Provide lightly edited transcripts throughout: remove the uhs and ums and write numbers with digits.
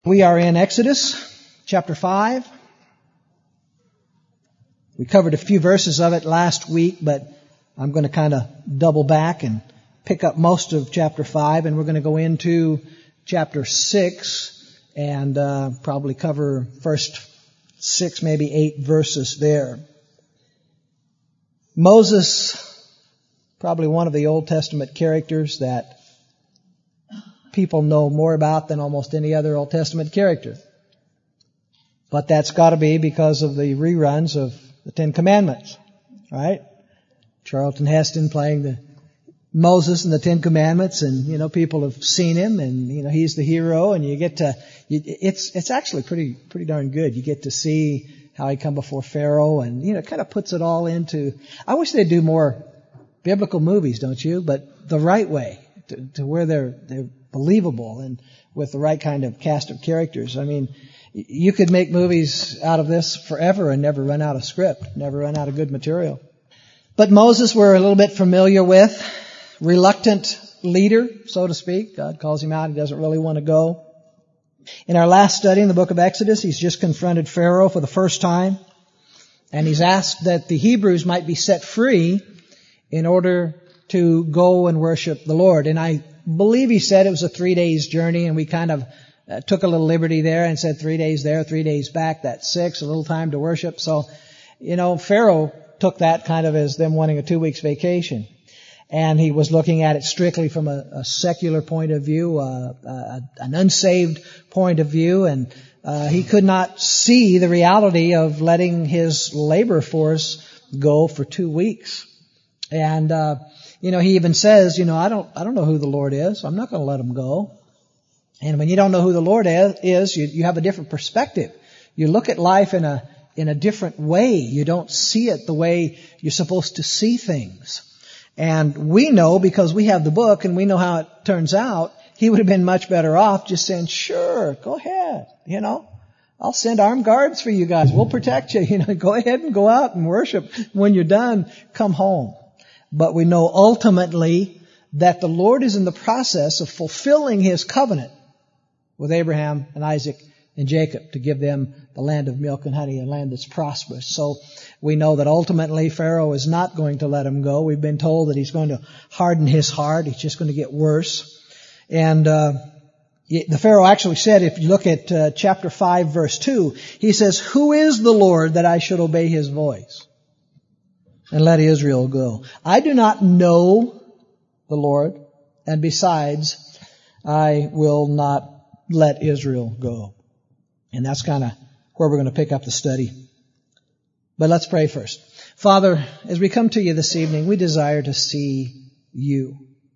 We are in Exodus chapter 5. We covered a few verses of it last week, but I'm going to kind of double back and pick up most of chapter 5, and we're going to go into chapter 6 and probably cover first 6, maybe 8 verses there. Moses, probably one of the Old Testament characters that people know more about than almost any other Old Testament character. But that's got to be because of the reruns of the Ten Commandments, right? Charlton Heston playing the Moses and the Ten Commandments, and people have seen him, and he's the hero, and you get to it's actually pretty darn good. You get to see how he come before Pharaoh, and it kind of puts it all into. I wish they'd do more biblical movies, don't you? But the right way, to where they're believable and with the right kind of cast of characters. I mean, you could make movies out of this forever and never run out of script, never run out of good material. But Moses we're a little bit familiar with. Reluctant leader, so to speak. God calls him out. He doesn't really want to go. In our last study in the book of Exodus, he's just confronted Pharaoh for the first time. And he's asked that the Hebrews might be set free in order to go and worship the Lord. And I believe he said it was a 3 days journey, and we kind of took a little liberty there and said 3 days there, 3 days back. That's 6, a little time to worship. So, Pharaoh took that kind of as them wanting a 2 weeks vacation. And he was looking at it strictly from a secular point of view, an unsaved point of view, and he could not see the reality of letting his labor force go for 2 weeks. And he even says, I don't know who the Lord is. I'm not going to let him go. And when you don't know who the Lord is, you have a different perspective. You look at life in a different way. You don't see it the way you're supposed to see things. And we know, because we have the book and we know how it turns out, he would have been much better off just saying, sure, go ahead. I'll send armed guards for you guys. We'll protect you. Go ahead and go out and worship. When you're done, come home. But we know ultimately that the Lord is in the process of fulfilling his covenant with Abraham and Isaac and Jacob to give them the land of milk and honey, a land that's prosperous. So we know that ultimately Pharaoh is not going to let him go. We've been told that he's going to harden his heart. It's just going to get worse. And the Pharaoh actually said, if you look at chapter 5, verse 2, he says, "Who is the Lord that I should obey his voice and let Israel go? I do not know the Lord, and besides, I will not let Israel go." And that's kind of where we're going to pick up the study. But let's pray first. Father, as we come to you this evening, we desire to see you.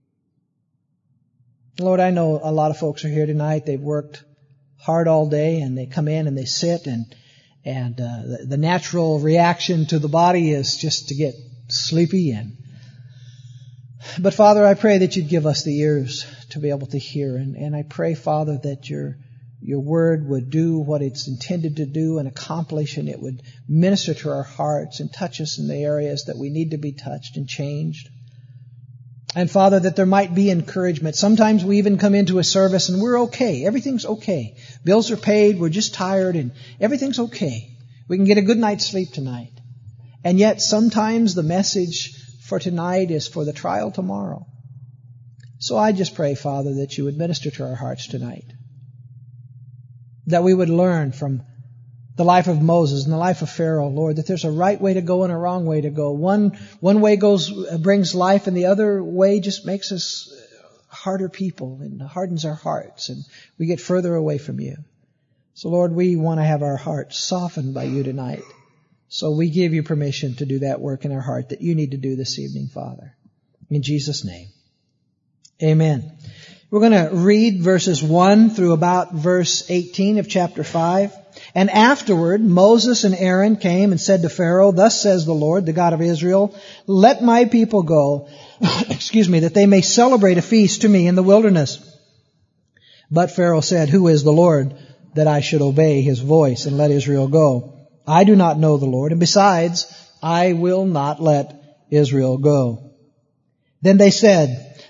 Lord, I know a lot of folks are here tonight. They've worked hard all day, and they come in and they sit, and the natural reaction to the body is just to get sleepy. But Father, I pray that you'd give us the ears to be able to hear. And I pray, Father, that your word would do what it's intended to do and accomplish, and it would minister to our hearts and touch us in the areas that we need to be touched and changed. And Father, that there might be encouragement. Sometimes we even come into a service and we're okay. Everything's okay. Bills are paid. We're just tired and everything's okay. We can get a good night's sleep tonight. And yet sometimes the message for tonight is for the trial tomorrow. So I just pray, Father, that you would minister to our hearts tonight. That we would learn from the life of Moses and the life of Pharaoh, Lord, that there's a right way to go and a wrong way to go. One way brings life, and the other way just makes us harder people and hardens our hearts, and we get further away from you. So, Lord, we want to have our hearts softened by you tonight. So we give you permission to do that work in our heart that you need to do this evening, Father. In Jesus' name. Amen. We're going to read verses 1 through about verse 18 of chapter 5. "And afterward Moses and Aaron came and said to Pharaoh, 'Thus says the Lord, the God of Israel, let my people go, that they may celebrate a feast to me in the wilderness.' But Pharaoh said, 'Who is the Lord that I should obey his voice and let Israel go? I do not know the Lord, and besides, I will not let Israel go.' Then they said,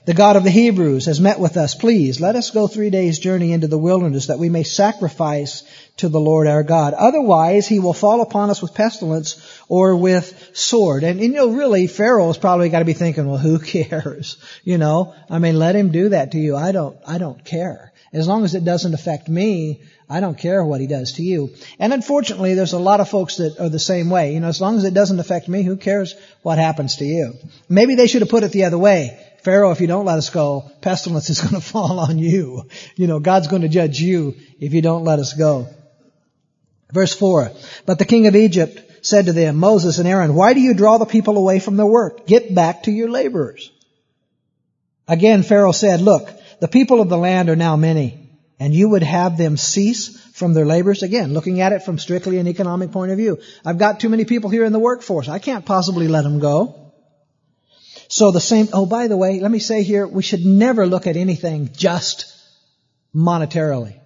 the God of the Hebrews has met with us. Please, let us go 3 days' journey into the wilderness that we may sacrifice to the Lord our God. Otherwise, he will fall upon us with pestilence or with sword. And really, Pharaoh's probably got to be thinking, well, who cares? Let him do that to you. I don't care. As long as it doesn't affect me, I don't care what he does to you. And unfortunately, there's a lot of folks that are the same way. As long as it doesn't affect me, who cares what happens to you? Maybe they should have put it the other way. Pharaoh, if you don't let us go, pestilence is going to fall on you. God's going to judge you if you don't let us go. Verse 4, but the king of Egypt said to them, Moses and Aaron, why do you draw the people away from their work? Get back to your laborers. Again, Pharaoh said, look, the people of the land are now many, and you would have them cease from their labors? Again, looking at it from strictly an economic point of view. I've got too many people here in the workforce. I can't possibly let them go. So by the way, let me say here, we should never look at anything just monetarily.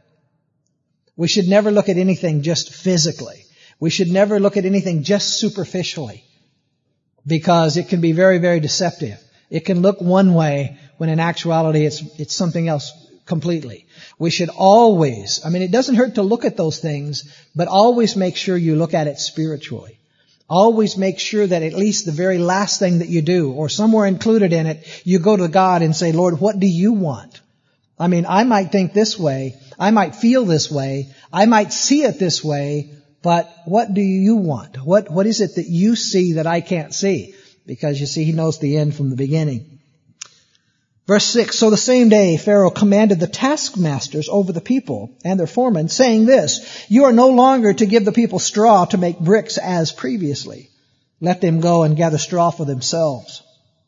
We should never look at anything just physically. We should never look at anything just superficially, because it can be very, very deceptive. It can look one way when in actuality it's something else completely. We should always, it doesn't hurt to look at those things, but always make sure you look at it spiritually. Always make sure that at least the very last thing that you do, or somewhere included in it, you go to God and say, Lord, what do you want? I might think this way. I might feel this way. I might see it this way. But what do you want? What is it that you see that I can't see? Because you see, he knows the end from the beginning. Verse 6, so the same day Pharaoh commanded the taskmasters over the people and their foremen, saying this, you are no longer to give the people straw to make bricks as previously. Let them go and gather straw for themselves.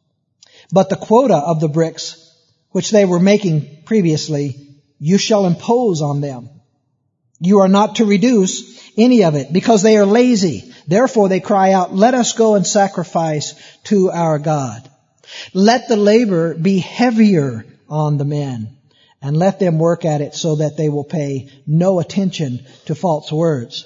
But the quota of the bricks which they were making previously, you shall impose on them. You are not to reduce any of it, because they are lazy. Therefore they cry out, let us go and sacrifice to our God. Let the labor be heavier on the men, and let them work at it so that they will pay no attention to false words.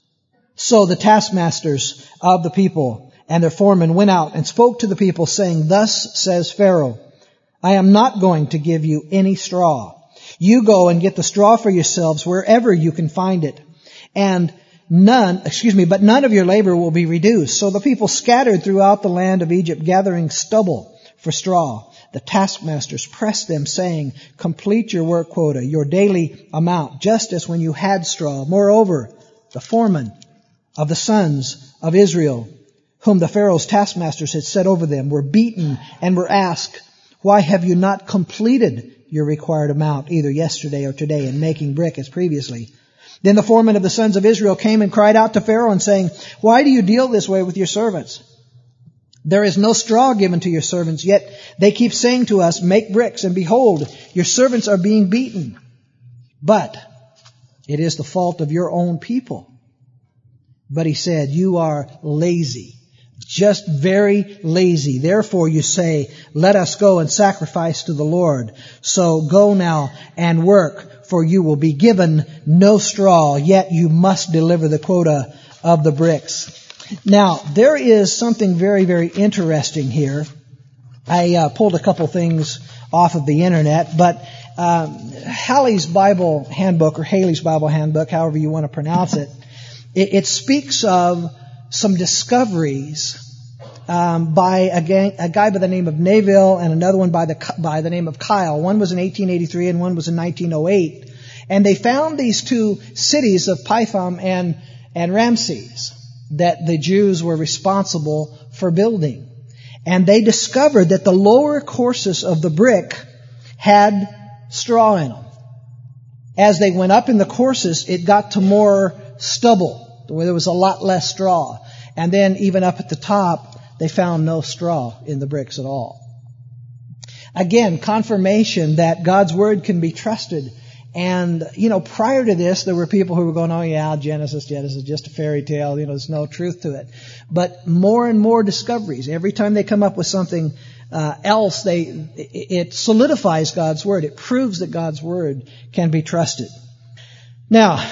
So the taskmasters of the people and their foremen went out and spoke to the people, saying, thus says Pharaoh, I am not going to give you any straw. You go and get the straw for yourselves wherever you can find it. And none of your labor will be reduced. So the people scattered throughout the land of Egypt, gathering stubble for straw. The taskmasters pressed them, saying, complete your work quota, your daily amount, just as when you had straw. Moreover, the foremen of the sons of Israel, whom the Pharaoh's taskmasters had set over them, were beaten and were asked, why have you not completed your required amount, either yesterday or today, in making brick as previously? Then the foreman of the sons of Israel came and cried out to Pharaoh and saying, why do you deal this way with your servants? There is no straw given to your servants, yet they keep saying to us, make bricks, and behold, your servants are being beaten. But it is the fault of your own people. But he said, you are lazy, just very lazy. Therefore you say, let us go and sacrifice to the Lord. So go now and work, for you will be given no straw, yet you must deliver the quota of the bricks. Now, there is something very, very interesting here. I pulled a couple things off of the internet, but Haley's Bible Handbook, or Haley's Bible Handbook, however you want to pronounce it, it speaks of some discoveries by a guy by the name of Neville and another one by the name of Kyle. One was in 1883 and one was in 1908. And they found these two cities of Pithom and Ramses that the Jews were responsible for building. And they discovered that the lower courses of the brick had straw in them. As they went up in the courses, it got to more stubble, where there was a lot less straw. And then even up at the top, they found no straw in the bricks at all. Again, confirmation that God's Word can be trusted. And, prior to this, there were people who were going, oh yeah, Genesis, just a fairy tale, there's no truth to it. But more and more discoveries. Every time they come up with something else, it solidifies God's Word. It proves that God's Word can be trusted. Now,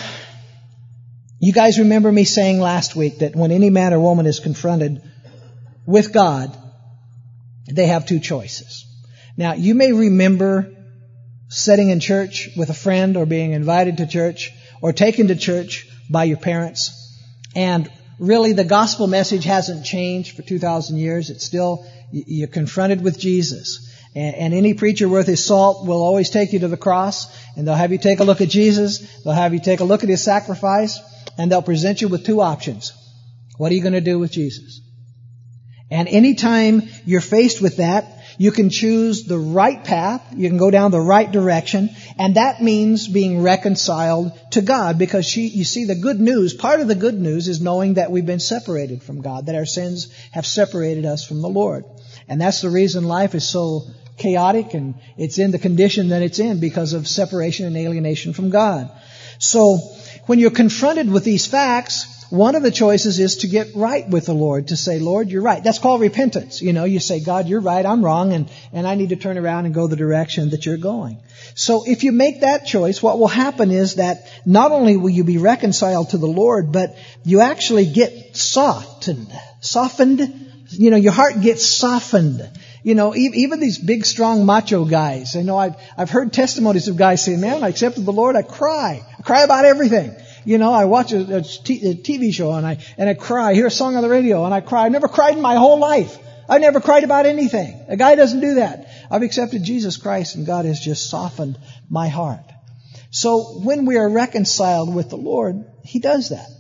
you guys remember me saying last week that when any man or woman is confronted with God, they have two choices. Now, you may remember sitting in church with a friend or being invited to church or taken to church by your parents. And really the gospel message hasn't changed for 2,000 years. It's still, you're confronted with Jesus. And any preacher worth his salt will always take you to the cross, and they'll have you take a look at Jesus, they'll have you take a look at His sacrifice, and they'll present you with two options. What are you going to do with Jesus? And anytime you're faced with that, you can choose the right path, you can go down the right direction, and that means being reconciled to God, because you see, the good news, part of the good news is knowing that we've been separated from God, that our sins have separated us from the Lord. And that's the reason life is so chaotic and it's in the condition that it's in, because of separation and alienation from God. So when you're confronted with these facts, one of the choices is to get right with the Lord, to say, Lord, you're right. That's called repentance. You say, God, you're right, I'm wrong, and I need to turn around and go the direction that you're going. So if you make that choice, what will happen is that not only will you be reconciled to the Lord, but you actually get softened. Your heart gets softened. Even these big, strong, macho guys. I've heard testimonies of guys saying, man, I accepted the Lord, I cry. I cry about everything. I watch a TV show and I cry. I hear a song on the radio and I cry. I've never cried in my whole life. I've never cried about anything. A guy doesn't do that. I've accepted Jesus Christ and God has just softened my heart. So when we are reconciled with the Lord, He does that.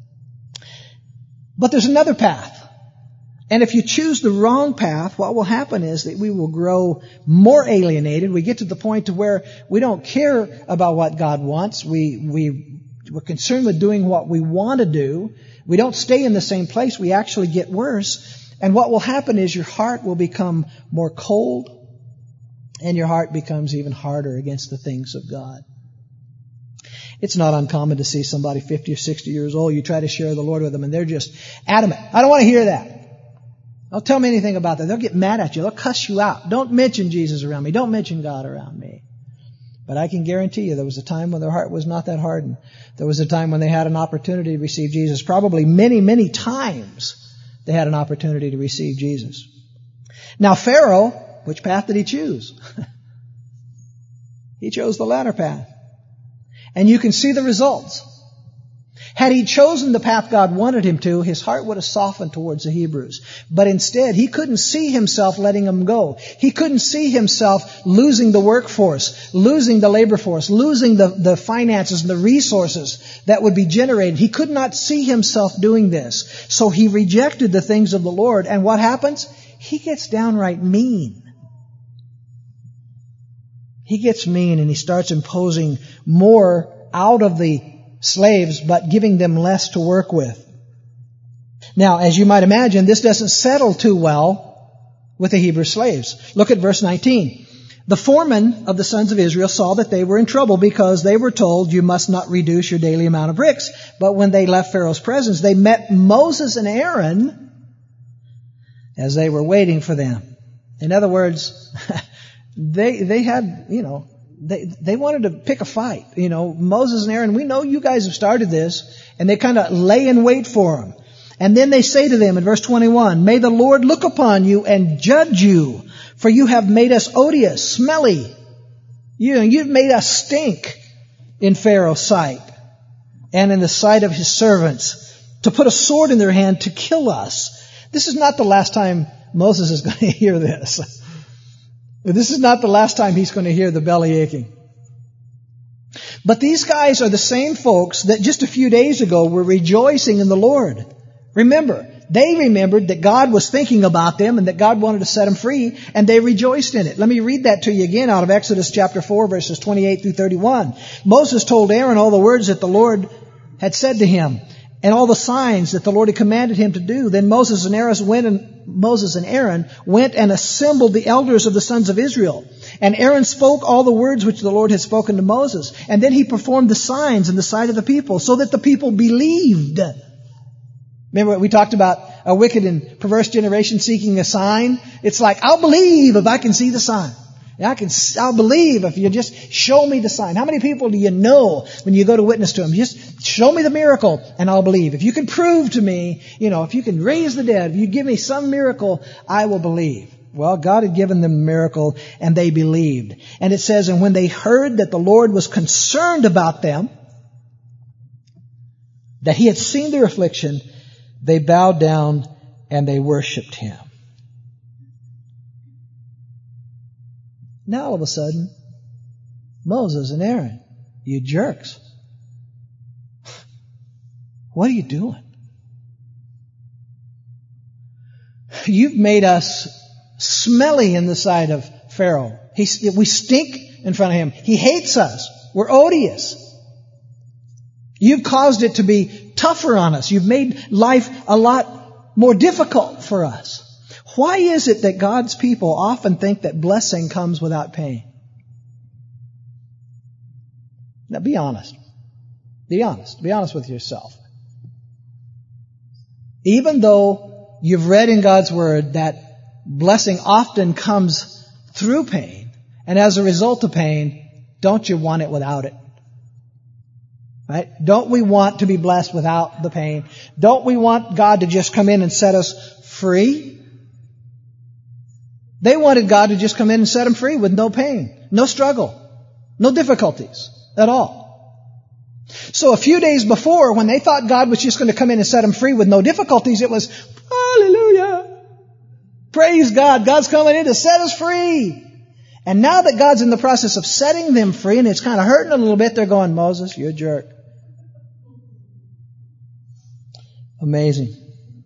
But there's another path. And if you choose the wrong path, what will happen is that we will grow more alienated. We get to the point to where we don't care about what God wants. We're concerned with doing what we want to do. We don't stay in the same place. We actually get worse. And what will happen is your heart will become more cold, and your heart becomes even harder against the things of God. It's not uncommon to see somebody 50 or 60 years old. You try to share the Lord with them, and they're just adamant. I don't want to hear that. Don't tell me anything about that. They'll get mad at you. They'll cuss you out. Don't mention Jesus around me. Don't mention God around me. But I can guarantee you there was a time when their heart was not that hardened. There was a time when they had an opportunity to receive Jesus. Probably many, many times they had an opportunity to receive Jesus. Now Pharaoh, which path did he choose? He chose the latter path. And you can see the results. Had he chosen the path God wanted him to, his heart would have softened towards the Hebrews. But instead, he couldn't see himself letting them go. He couldn't see himself losing the workforce, losing the labor force, losing the finances and the resources that would be generated. He could not see himself doing this. So he rejected the things of the Lord. And what happens? He gets downright mean. He gets mean and he starts imposing more out of the slaves, but giving them less to work with. Now, as you might imagine, this doesn't settle too well with the Hebrew slaves. Look at verse 19. The foreman of the sons of Israel saw that they were in trouble because they were told, you must not reduce your daily amount of bricks. But when they left Pharaoh's presence, they met Moses and Aaron as they were waiting for them. In other words, they had, they wanted to pick a fight. Moses and Aaron, we know you guys have started this. And they kind of lay in wait for them. And then they say to them in verse 21, may the Lord look upon you and judge you, for you have made us odious, smelly. You've made us stink in Pharaoh's sight and in the sight of his servants, to put a sword in their hand to kill us. This is not the last time Moses is going to hear this. This is not the last time he's going to hear the belly aching. But these guys are the same folks that just a few days ago were rejoicing in the Lord. Remember, they remembered that God was thinking about them and that God wanted to set them free, and they rejoiced in it. Let me read that to you again out of Exodus chapter 4, verses 28 through 31. Moses told Aaron all the words that the Lord had said to him, and all the signs that the Lord had commanded him to do. Then Moses and Aaron went and assembled the elders of the sons of Israel. And Aaron spoke all the words which the Lord had spoken to Moses. And then he performed the signs in the sight of the people, so that the people believed. Remember we talked about a wicked and perverse generation seeking a sign? It's like, I'll believe if I can see the sign. I'll believe if you just show me the sign. How many people do you know when you go to witness to them? Just show me the miracle and I'll believe. If you can prove to me, if you can raise the dead, if you give me some miracle, I will believe. Well, God had given them a miracle, and they believed. And it says, and when they heard that the Lord was concerned about them, that He had seen their affliction, they bowed down and they worshiped Him. Now all of a sudden, Moses and Aaron, you jerks. What are you doing? You've made us smelly in the sight of Pharaoh. We stink in front of him. He hates us. We're odious. You've caused it to be tougher on us. You've made life a lot more difficult for us. Why is it that God's people often think that blessing comes without pain? Now be honest. Be honest. Be honest with yourself. Even though you've read in God's Word that blessing often comes through pain, and as a result of pain, don't you want it without it? Right? Don't we want to be blessed without the pain? Don't we want God to just come in and set us free? They wanted God to just come in and set them free with no pain, no struggle, no difficulties at all. So a few days before, when they thought God was just going to come in and set them free with no difficulties, it was, hallelujah, praise God, God's coming in to set us free. And now that God's in the process of setting them free, and it's kind of hurting a little bit, they're going, Moses, you're a jerk. Amazing.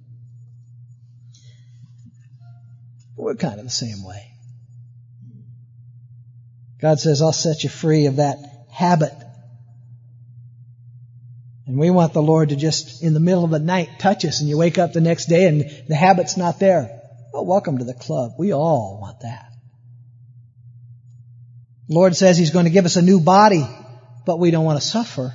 We're kind of the same way. God says, I'll set you free of that habit. And we want the Lord to just, in the middle of the night, touch us, and you wake up the next day and the habit's not there. Well, welcome to the club. We all want that. The Lord says He's going to give us a new body, but we don't want to suffer.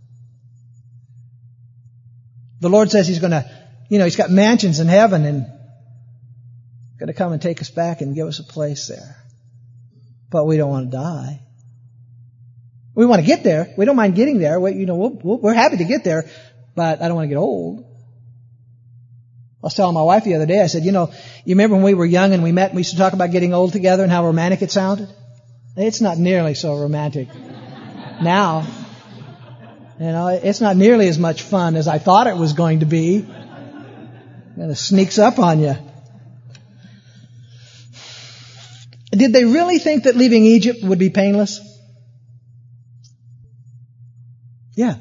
The Lord says He's going to, He's got mansions in heaven and going to come and take us back and give us a place there. But we don't want to die. We want to get there. We don't mind getting there. We're happy to get there, but I don't want to get old. I was telling my wife the other day, I said, you remember when we were young and we met and we used to talk about getting old together and how romantic it sounded? It's not nearly so romantic now. It's not nearly as much fun as I thought it was going to be. It kind of sneaks up on you. Did they really think that leaving Egypt would be painless? Yeah.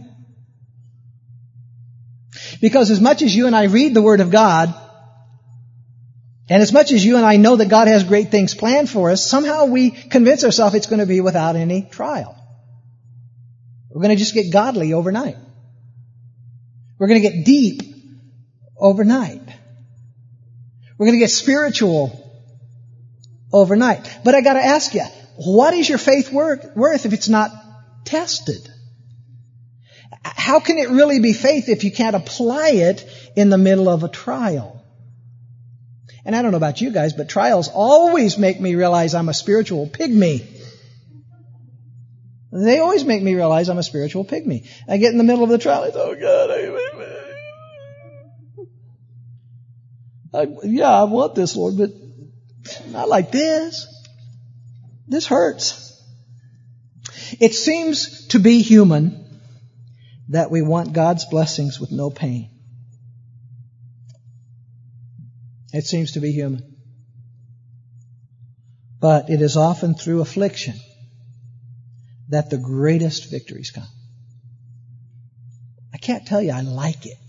Because as much as you and I read the Word of God, and as much as you and I know that God has great things planned for us, somehow we convince ourselves it's going to be without any trial. We're going to just get godly overnight. We're going to get deep overnight. We're going to get spiritual overnight. But I got to ask you, what is your faith worth if it's not tested? How can it really be faith if you can't apply it in the middle of a trial? And I don't know about you guys, but trials always make me realize I'm a spiritual pygmy. They always make me realize I'm a spiritual pygmy. I get in the middle of the trial, I thought, oh God, I want this, Lord, but not like this. This hurts. It seems to be human that we want God's blessings with no pain. It seems to be human. But it is often through affliction that the greatest victories come. I can't tell you I like it.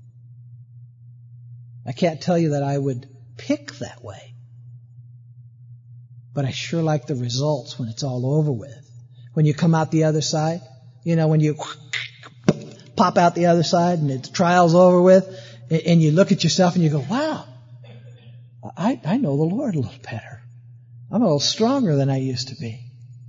I can't tell you that I would pick that way. But I sure like the results when it's all over with. When you come out the other side, when you pop out the other side and the trial's over with, and you look at yourself and you go, wow, I know the Lord a little better. I'm a little stronger than I used to be.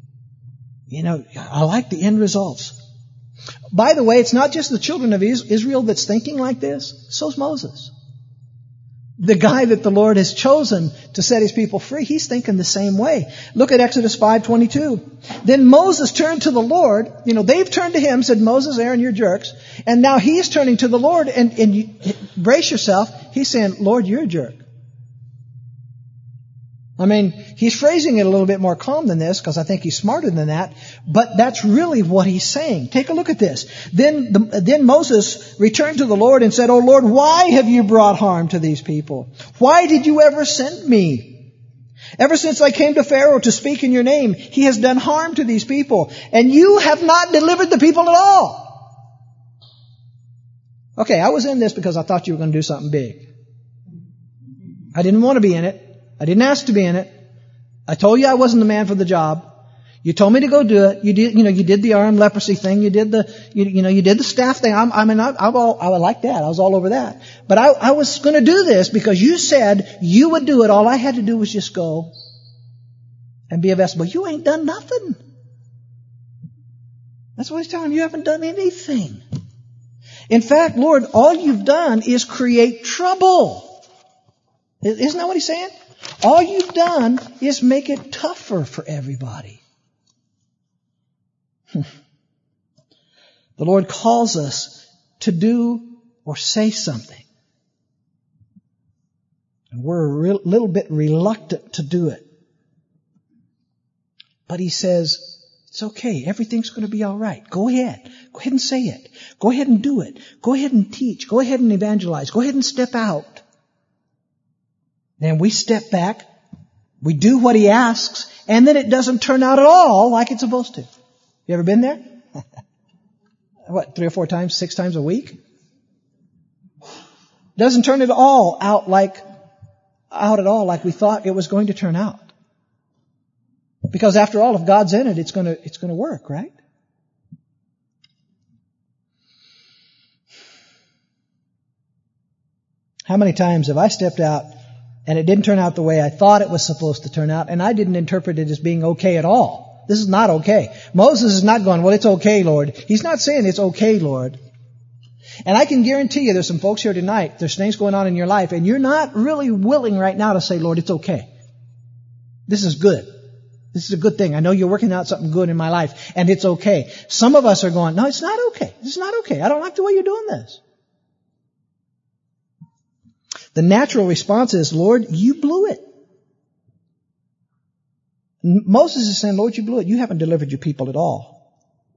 I like the end results. By the way, it's not just the children of Israel that's thinking like this. So's Moses. The guy that the Lord has chosen to set His people free, he's thinking the same way. Look at Exodus 5:22. Then Moses turned to the Lord. They've turned to him, said, Moses, Aaron, you're jerks. And now he's turning to the Lord, and you, brace yourself. He's saying, Lord, you're a jerk. I mean, he's phrasing it a little bit more calm than this because I think he's smarter than that. But that's really what he's saying. Take a look at this. Then Moses returned to the Lord and said, "O Lord, why have you brought harm to these people? Why did you ever send me? Ever since I came to Pharaoh to speak in your name, he has done harm to these people, and you have not delivered the people at all." Okay, I was in this because I thought you were going to do something big. I didn't want to be in it. I didn't ask to be in it. I told you I wasn't the man for the job. You told me to go do it. You did the arm leprosy thing. You did the staff thing. I like that. I was all over that. But I was going to do this because you said you would do it. All I had to do was just go and be a vessel. But you ain't done nothing. That's what he's telling him. You haven't done anything. In fact, Lord, all you've done is create trouble. Isn't that what he's saying? All you've done is make it tougher for everybody. The Lord calls us to do or say something. And we're a little bit reluctant to do it. But he says, it's okay. Everything's going to be all right. Go ahead. Go ahead and say it. Go ahead and do it. Go ahead and teach. Go ahead and evangelize. Go ahead and step out. Then we step back, we do what he asks, and then it doesn't turn out at all like it's supposed to. You ever been there? 3 or 4 times, 6 times a week? Doesn't turn it all out at all like we thought it was going to turn out. Because after all, if God's in it, it's going to work, right? How many times have I stepped out and it didn't turn out the way I thought it was supposed to turn out, and I didn't interpret it as being okay at all? This is not okay. Moses is not going, well, it's okay, Lord. He's not saying it's okay, Lord. And I can guarantee you there's some folks here tonight, there's things going on in your life, and you're not really willing right now to say, Lord, it's okay. This is good. This is a good thing. I know you're working out something good in my life, and it's okay. Some of us are going, no, it's not okay. This is not okay. I don't like the way you're doing this. The natural response is, Lord, you blew it. Moses is saying, Lord, you blew it. You haven't delivered your people at all.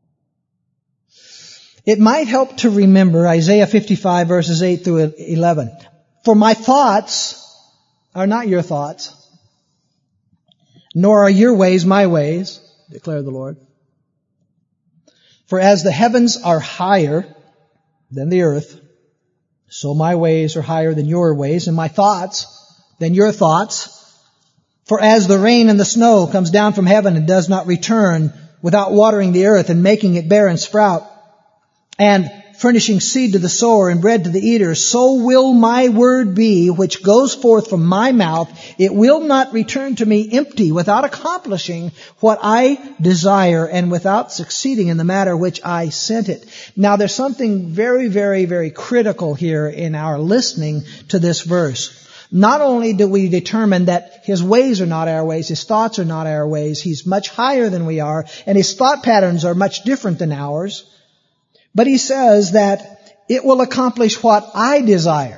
It might help to remember Isaiah 55 verses 8 through 11. For my thoughts are not your thoughts, nor are your ways my ways, declared the Lord. For as the heavens are higher than the earth, so my ways are higher than your ways, and my thoughts than your thoughts. For as the rain and the snow comes down from heaven and does not return without watering the earth and making it bear and sprout, and furnishing seed to the sower and bread to the eater, so will my word be which goes forth from my mouth. It will not return to me empty, without accomplishing what I desire and without succeeding in the matter which I sent it. Now there's something very, very, very critical here in our listening to this verse. Not only do we determine that his ways are not our ways, his thoughts are not our ways, he's much higher than we are, and his thought patterns are much different than ours, but he says that it will accomplish what I desire.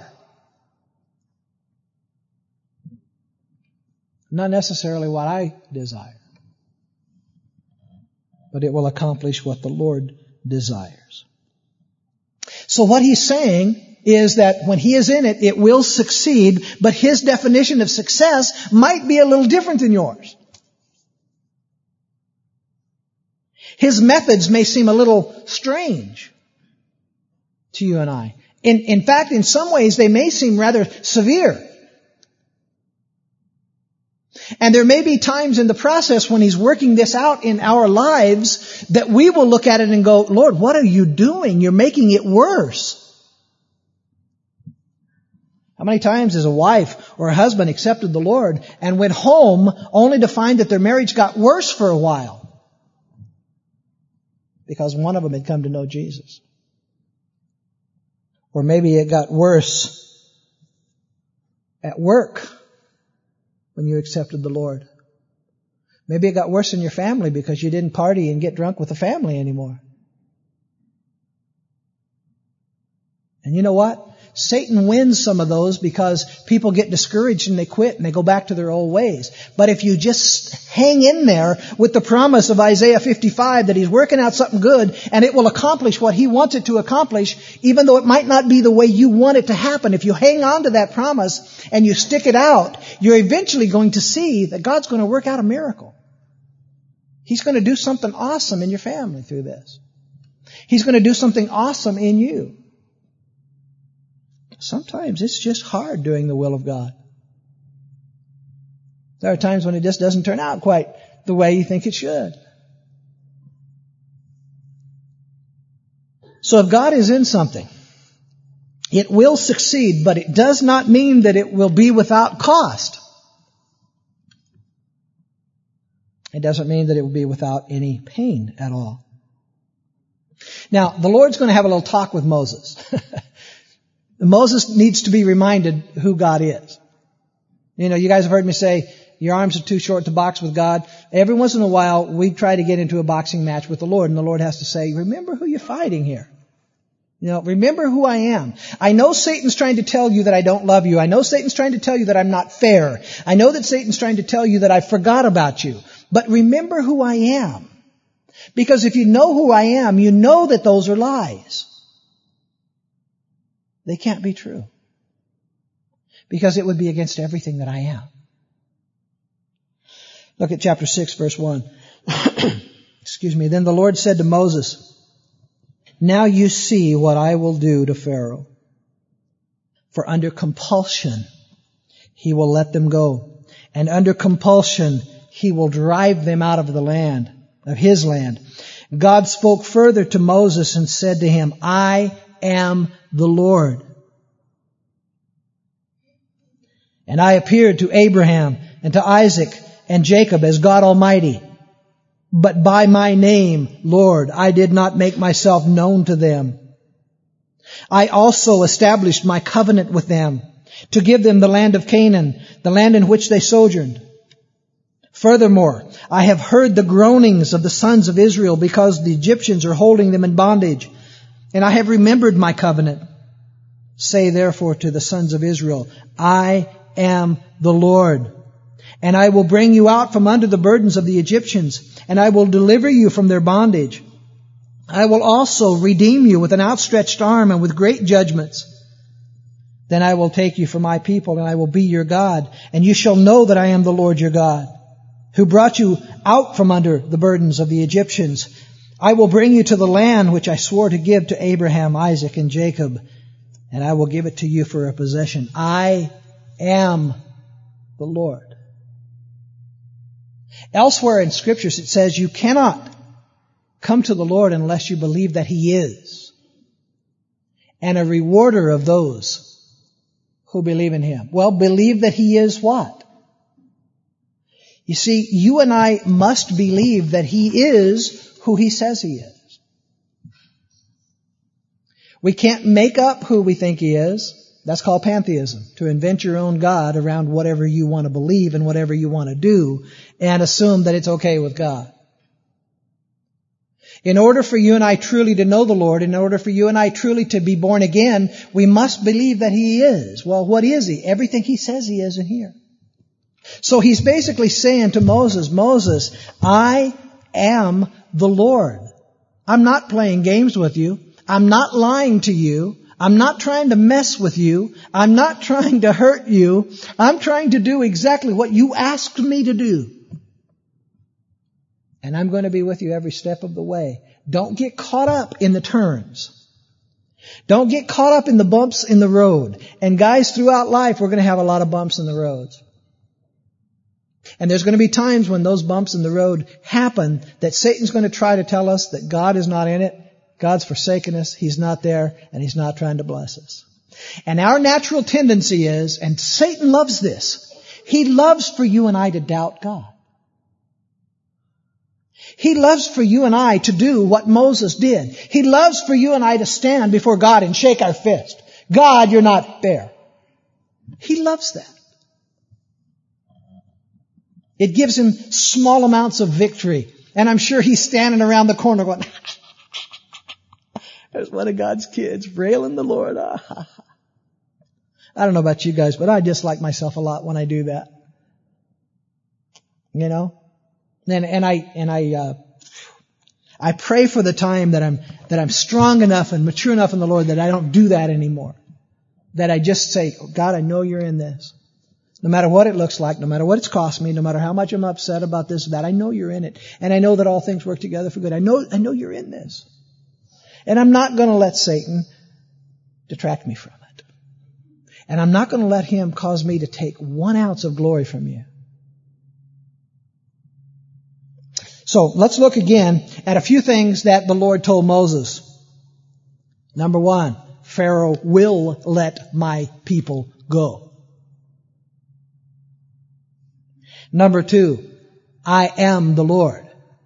Not necessarily what I desire, but it will accomplish what the Lord desires. So what he's saying is that when he is in it, it will succeed, but his definition of success might be a little different than yours. His methods may seem a little strange to you and I. In fact, in some ways, they may seem rather severe. And there may be times in the process when he's working this out in our lives that we will look at it and go, Lord, what are you doing? You're making it worse. How many times has a wife or a husband accepted the Lord and went home only to find that their marriage got worse for a while? Because one of them had come to know Jesus. Or maybe it got worse at work when you accepted the Lord. Maybe it got worse in your family because you didn't party and get drunk with the family anymore. And you know what? Satan wins some of those because people get discouraged and they quit and they go back to their old ways. But if you just hang in there with the promise of Isaiah 55 that He's working out something good and it will accomplish what He wants it to accomplish, even though it might not be the way you want it to happen, if you hang on to that promise and you stick it out, you're eventually going to see that God's going to work out a miracle. He's going to do something awesome in your family through this. He's going to do something awesome in you. Sometimes it's just hard doing the will of God. There are times when it just doesn't turn out quite the way you think it should. So if God is in something, it will succeed, but it does not mean that it will be without cost. It doesn't mean that it will be without any pain at all. Now, the Lord's going to have a little talk with Moses. Moses needs to be reminded who God is. You know, you guys have heard me say, your arms are too short to box with God. Every once in a while, we try to get into a boxing match with the Lord, and the Lord has to say, remember who you're fighting here. You know, remember who I am. I know Satan's trying to tell you that I don't love you. I know Satan's trying to tell you that I'm not fair. I know that Satan's trying to tell you that I forgot about you. But remember who I am. Because if you know who I am, you know that those are lies. They can't be true. Because it would be against everything that I am. Look at chapter 6, verse 1. Excuse me. Then the Lord said to Moses, now you see what I will do to Pharaoh. For under compulsion he will let them go. And under compulsion he will drive them out of the land, of his land. God spoke further to Moses and said to him, I am the Lord. And I appeared to Abraham and to Isaac and Jacob as God Almighty. But by my name, Lord, I did not make myself known to them. I also established my covenant with them to give them the land of Canaan, the land in which they sojourned. Furthermore, I have heard the groanings of the sons of Israel because the Egyptians are holding them in bondage, and I have remembered my covenant. Say therefore to the sons of Israel, I am the Lord. And I will bring you out from under the burdens of the Egyptians, and I will deliver you from their bondage. I will also redeem you with an outstretched arm and with great judgments. Then I will take you for my people, and I will be your God, and you shall know that I am the Lord your God, who brought you out from under the burdens of the Egyptians. I will bring you to the land which I swore to give to Abraham, Isaac, and Jacob, and I will give it to you for a possession. I am the Lord. Elsewhere in Scriptures it says you cannot come to the Lord unless you believe that He is, and a rewarder of those who believe in Him. Well, believe that He is what? You see, you and I must believe that He is who He says He is. We can't make up who we think He is. That's called pantheism, to invent your own God around whatever you want to believe and whatever you want to do and assume that it's okay with God. In order for you and I truly to know the Lord, in order for you and I truly to be born again, we must believe that He is. Well, what is He? Everything He says He is in here. So He's basically saying to Moses, Moses, I am the Lord. I'm not playing games with you. I'm not lying to you. I'm not trying to mess with you. I'm not trying to hurt you. I'm trying to do exactly what you asked me to do. And I'm going to be with you every step of the way. Don't get caught up in the turns. Don't get caught up in the bumps in the road. And guys, throughout life, we're going to have a lot of bumps in the roads. And there's going to be times when those bumps in the road happen that Satan's going to try to tell us that God is not in it. God's forsaken us. He's not there, and He's not trying to bless us. And our natural tendency is, and Satan loves this, he loves for you and I to doubt God. He loves for you and I to do what Moses did. He loves for you and I to stand before God and shake our fist. God, you're not fair. He loves that. It gives him small amounts of victory. And I'm sure he's standing around the corner going, there's one of God's kids railing the Lord. I don't know about you guys, but I dislike myself a lot when I do that. You know? And I pray for the time that I'm strong enough and mature enough in the Lord that I don't do that anymore. That I just say, God, I know you're in this. No matter what it looks like, no matter what it's cost me, no matter how much I'm upset about this or that, I know you're in it. And I know that all things work together for good. I know you're in this. And I'm not going to let Satan detract me from it. And I'm not going to let him cause me to take 1 ounce of glory from you. So let's look again at a few things that the Lord told Moses. Number 1, Pharaoh will let my people go. Number 2, I am the Lord.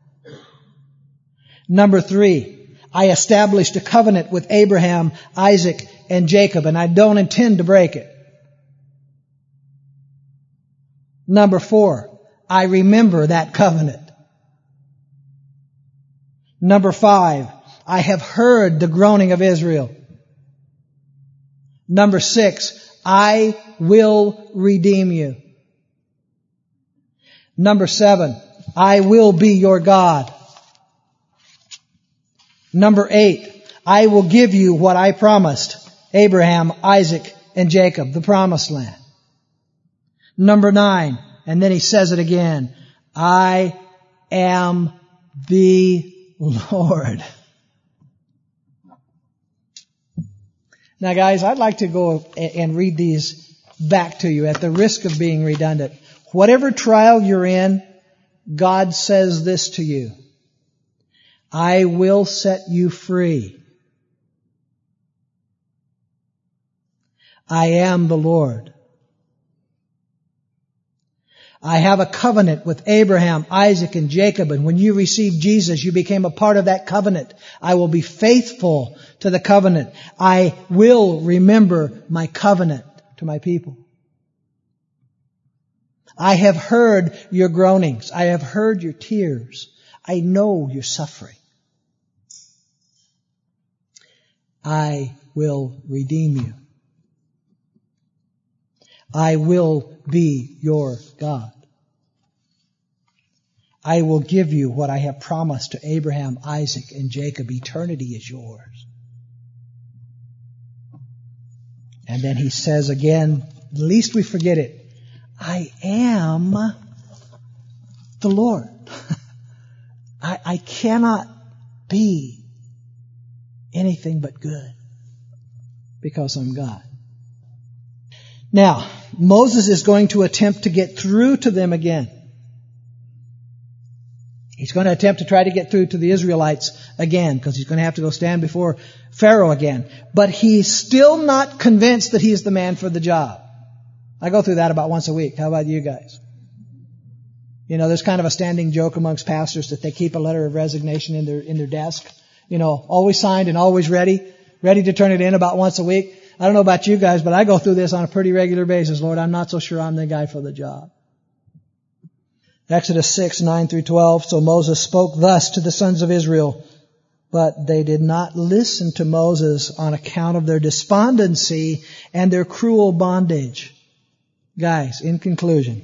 Number 3, I established a covenant with Abraham, Isaac, and Jacob, and I don't intend to break it. Number 4, I remember that covenant. Number 5, I have heard the groaning of Israel. Number 6, I will redeem you. Number 7, I will be your God. Number 8, I will give you what I promised Abraham, Isaac, and Jacob, the promised land. Number 9, and then he says it again, I am the Lord. Now guys, I'd like to go and read these back to you at the risk of being redundant. Whatever trial you're in, God says this to you. I will set you free. I am the Lord. I have a covenant with Abraham, Isaac, and Jacob, and when you received Jesus, you became a part of that covenant. I will be faithful to the covenant. I will remember my covenant to my people. I have heard your groanings. I have heard your tears. I know your suffering. I will redeem you. I will be your God. I will give you what I have promised to Abraham, Isaac, and Jacob. Eternity is yours. And then he says again, lest we forget it, I am the Lord. I cannot be anything but good because I'm God. Now, Moses is going to attempt to get through to them again. He's going to attempt to try to get through to the Israelites again because he's going to have to go stand before Pharaoh again. But he's still not convinced that he's the man for the job. I go through that about once a week. How about you guys? You know, there's kind of a standing joke amongst pastors that they keep a letter of resignation in their desk. You know, always signed and always ready to turn it in about once a week. I don't know about you guys, but I go through this on a pretty regular basis. Lord, I'm not so sure I'm the guy for the job. Exodus 6, 9 through 12. So Moses spoke thus to the sons of Israel, but they did not listen to Moses on account of their despondency and their cruel bondage. Guys, in conclusion,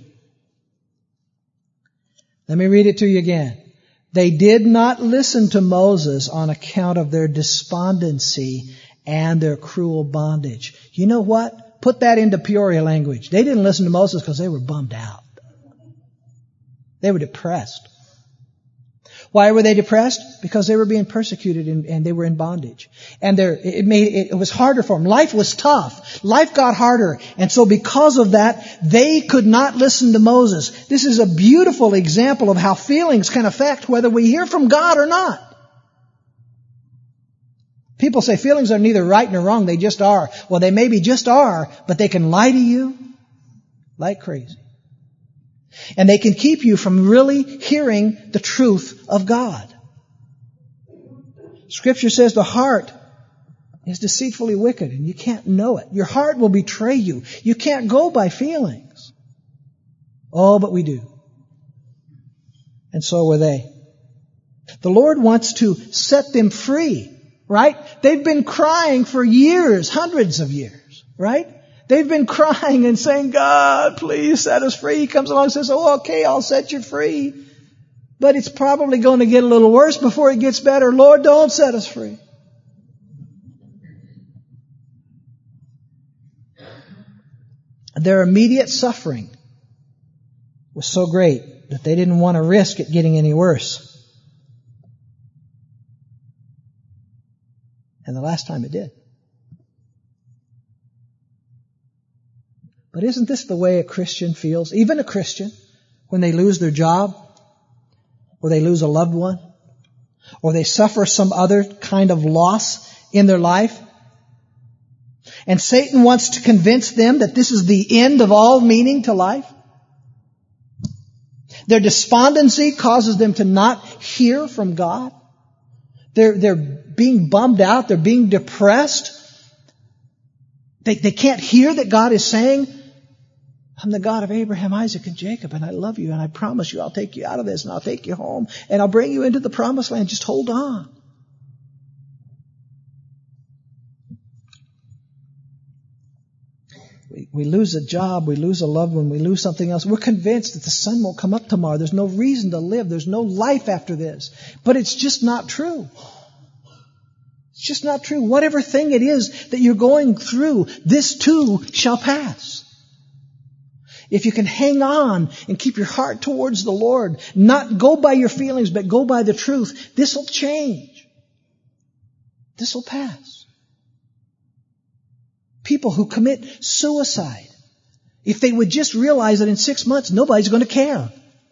let me read it to you again. They did not listen to Moses on account of their despondency and their cruel bondage. You know what? Put that into Peoria language. They didn't listen to Moses because they were bummed out. They were depressed. Why were they depressed? Because they were being persecuted and they were in bondage. And it was harder for them. Life was tough. Life got harder. And so because of that, they could not listen to Moses. This is a beautiful example of how feelings can affect whether we hear from God or not. People say feelings are neither right nor wrong. They just are. Well, they maybe just are, but they can lie to you like crazy. And they can keep you from really hearing the truth of God. Scripture says the heart is deceitfully wicked and you can't know it. Your heart will betray you. You can't go by feelings. Oh, but we do. And so were they. The Lord wants to set them free, right? They've been crying for years, hundreds of years, right? They've been crying and saying, God, please set us free. He comes along and says, oh, okay, I'll set you free. But it's probably going to get a little worse before it gets better. Lord, don't set us free. Their immediate suffering was so great that they didn't want to risk it getting any worse. And the last time it did. But isn't this the way a Christian feels? Even a Christian, when they lose their job, or they lose a loved one, or they suffer some other kind of loss in their life, and Satan wants to convince them that this is the end of all meaning to life. Their despondency causes them to not hear from God. They're being bummed out. They're being depressed. They can't hear that God is saying, I'm the God of Abraham, Isaac, and Jacob, and I love you, and I promise you I'll take you out of this, and I'll take you home, and I'll bring you into the promised land. Just hold on. We lose a job, we lose a loved one, we lose something else. We're convinced that the sun won't come up tomorrow. There's no reason to live. There's no life after this. But it's just not true. It's just not true. Whatever thing it is that you're going through, this too shall pass. If you can hang on and keep your heart towards the Lord, not go by your feelings, but go by the truth, this will change. This will pass. People who commit suicide, if they would just realize that in 6 months nobody's going to care.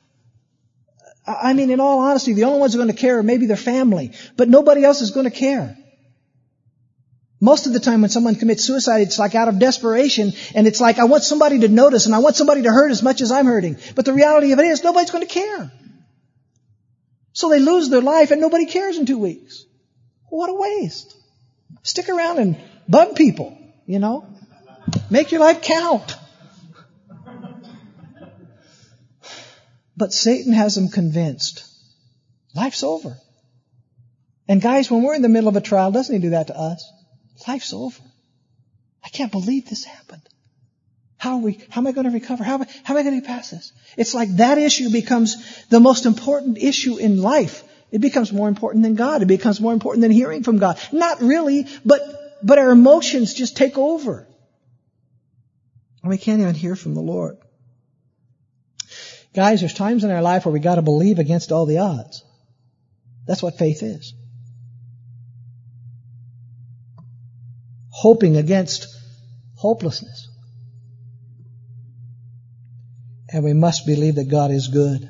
I mean, in all honesty, the only ones who are going to care are maybe their family, but nobody else is going to care. Most of the time when someone commits suicide, it's like out of desperation, and it's like, I want somebody to notice, and I want somebody to hurt as much as I'm hurting. But the reality of it is, nobody's going to care. So they lose their life, and nobody cares in 2 weeks. What a waste. Stick around and bug people, you know. Make your life count. But Satan has them convinced. Life's over. And guys, when we're in the middle of a trial, doesn't he do that to us? Life's over. I can't believe this happened. How am I going to recover? How am I going to get past this? It's like that issue becomes the most important issue in life. It becomes more important than God. It becomes more important than hearing from God. Not really, but our emotions just take over. And we can't even hear from the Lord. Guys, there's times in our life where we got to believe against all the odds. That's what faith is. Hoping against hopelessness. And we must believe that God is good.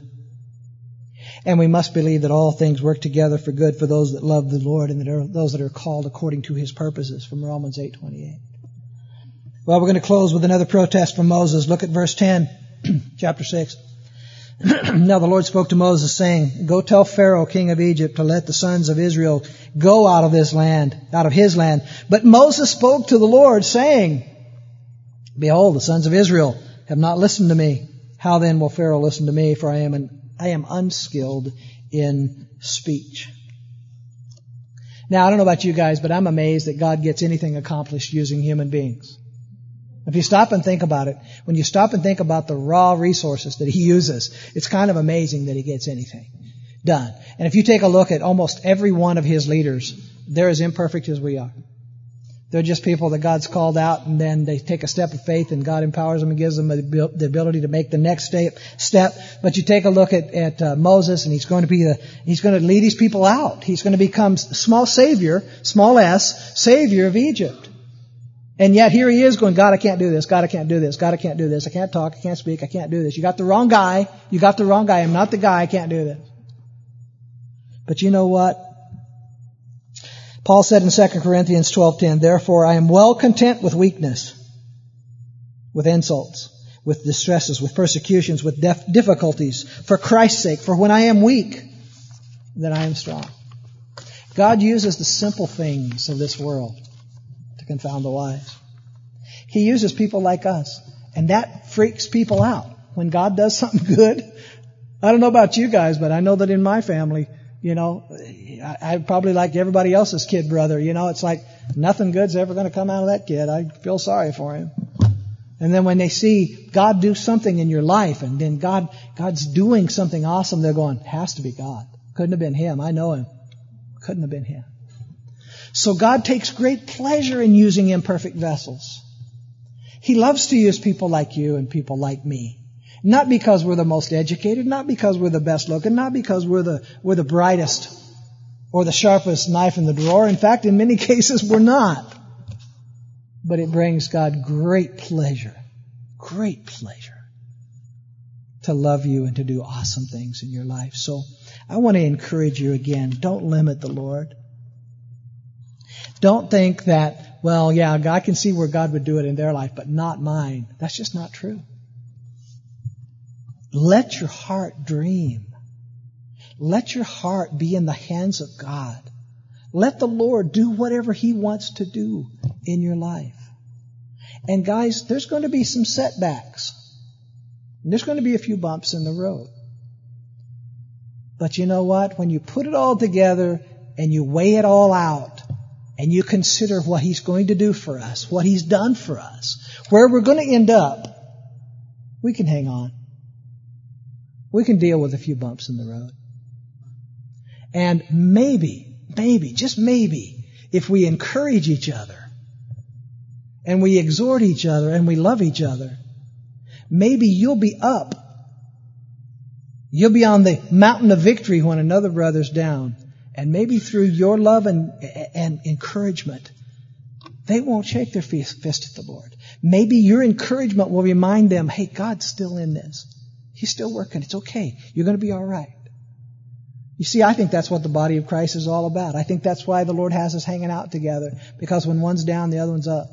And we must believe that all things work together for good for those that love the Lord and those that are called according to His purposes, from Romans 8:28. Well, we're going to close with another protest from Moses. Look at verse 10, chapter 6. Now the Lord spoke to Moses, saying, Go tell Pharaoh, king of Egypt, to let the sons of Israel go out of his land. But Moses spoke to the Lord, saying, Behold, the sons of Israel have not listened to me. How then will Pharaoh listen to me? For I am unskilled in speech. Now, I don't know about you guys, but I'm amazed that God gets anything accomplished using human beings. If you stop and think about it, when you stop and think about the raw resources that He uses, it's kind of amazing that He gets anything done. And if you take a look at almost every one of His leaders, they're as imperfect as we are. They're just people that God's called out, and then they take a step of faith, and God empowers them and gives them the ability to make the next step. But you take a look at Moses, and he's going to lead these people out. He's going to become small savior, small s, savior of Egypt. And yet here he is going, God, I can't do this. God, I can't do this. God, I can't do this. I can't talk. I can't speak. I can't do this. You got the wrong guy. I'm not the guy. I can't do this. But you know what? Paul said in 2 Corinthians 12:10, Therefore I am well content with weakness, with insults, with distresses, with persecutions, with difficulties, for Christ's sake. For when I am weak, then I am strong. God uses the simple things of this world to confound the wise. He uses people like us, and that freaks people out. When God does something good, I don't know about you guys, but I know that in my family, I probably like everybody else's kid brother. It's like nothing good's ever going to come out of that kid. I feel sorry for him. And then when they see God do something in your life, and then God's doing something awesome, they're going, has to be God. Couldn't have been Him. I know Him. Couldn't have been Him. So God takes great pleasure in using imperfect vessels. He loves to use people like you and people like me. Not because we're the most educated, not because we're the best looking, not because we're the brightest or the sharpest knife in the drawer. In fact, in many cases, we're not. But it brings God great pleasure to love you and to do awesome things in your life. So I want to encourage you again, don't limit the Lord. Don't think that, well, yeah, I can see where God would do it in their life, but not mine. That's just not true. Let your heart dream. Let your heart be in the hands of God. Let the Lord do whatever He wants to do in your life. And guys, there's going to be some setbacks. There's going to be a few bumps in the road. But you know what? When you put it all together and you weigh it all out and you consider what He's going to do for us, what He's done for us, where we're going to end up, we can hang on. We can deal with a few bumps in the road. And maybe, just maybe, if we encourage each other and we exhort each other and we love each other, maybe you'll be up. You'll be on the mountain of victory when another brother's down. And maybe through your love and encouragement, they won't shake their fist at the Lord. Maybe your encouragement will remind them, hey, God's still in this. He's still working. It's okay. You're going to be all right. You see, I think that's what the body of Christ is all about. I think that's why the Lord has us hanging out together. Because when one's down, the other one's up.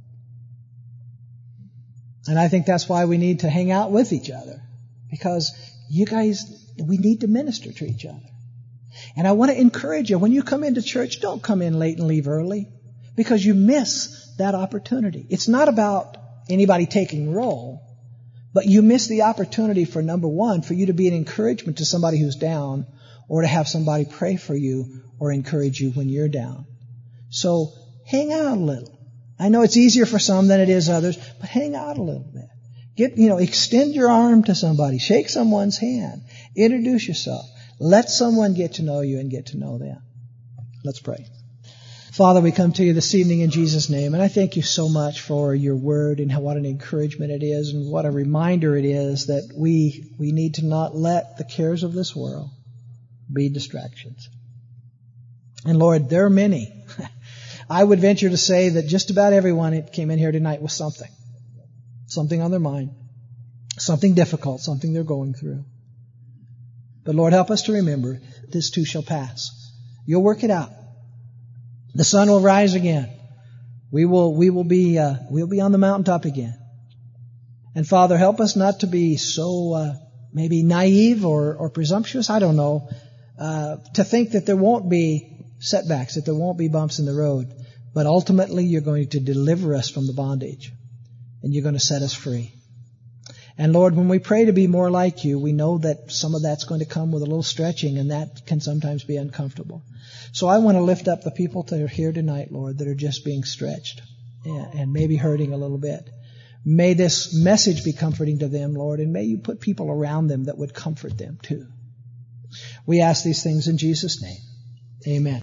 And I think that's why we need to hang out with each other. Because you guys, we need to minister to each other. And I want to encourage you, when you come into church, don't come in late and leave early. Because you miss that opportunity. It's not about anybody taking roll. But you miss the opportunity for, number one, for you to be an encouragement to somebody who's down, or to have somebody pray for you or encourage you when you're down. So hang out a little. I know it's easier for some than it is others, but hang out a little bit. Extend your arm to somebody. Shake someone's hand. Introduce yourself. Let someone get to know you and get to know them. Let's pray. Father, we come to you this evening in Jesus' name, and I thank you so much for your word and what an encouragement it is and what a reminder it is that we need to not let the cares of this world be distractions. And Lord, there are many. I would venture to say that just about everyone that came in here tonight with something on their mind, something difficult, something they're going through. But Lord, help us to remember this too shall pass. You'll work it out. The sun will rise again. We'll be on the mountaintop again. And Father, help us not to be so maybe naive or presumptuous. I don't know. To think that there won't be setbacks, that there won't be bumps in the road. But ultimately, you're going to deliver us from the bondage, and you're going to set us free. And Lord, when we pray to be more like you, we know that some of that's going to come with a little stretching, and that can sometimes be uncomfortable. So I want to lift up the people that are here tonight, Lord, that are just being stretched and maybe hurting a little bit. May this message be comforting to them, Lord, and may you put people around them that would comfort them too. We ask these things in Jesus' name. Amen.